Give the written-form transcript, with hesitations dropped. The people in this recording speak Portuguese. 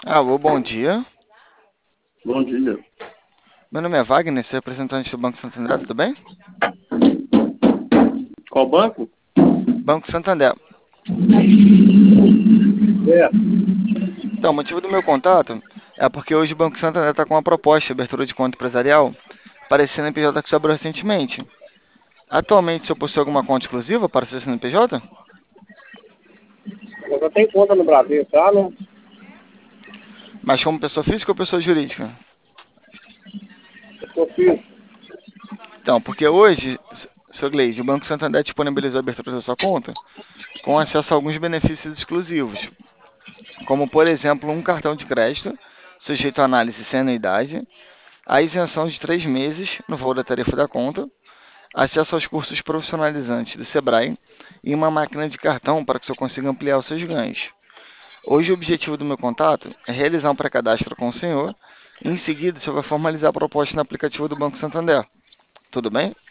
Alô, bom dia. Bom dia. Meu nome é Wagner, sou representante do Banco Santander, tudo bem? Qual banco? Banco Santander. É. Então, o motivo do meu contato é porque hoje o Banco Santander está com uma proposta de abertura de conta empresarial para esse CNPJ que se abriu recentemente. Atualmente, o senhor possui alguma conta exclusiva para ser CNPJ? Eu já tenho conta no Brasil, tá? Né? Mas como pessoa física ou pessoa jurídica? Eu sou filho. Então, porque hoje, senhor Gleide, o Banco Santander disponibilizou a abertura da sua conta com acesso a alguns benefícios exclusivos, como, por exemplo, um cartão de crédito sujeito à análise sem anuidade, a isenção de 3 meses no valor da tarifa da conta, acesso aos cursos profissionalizantes do Sebrae e uma máquina de cartão para que você consiga ampliar os seus ganhos. Hoje o objetivo do meu contato é realizar um pré-cadastro com o senhor e em seguida você vai formalizar a proposta no aplicativo do Banco Santander. Tudo bem?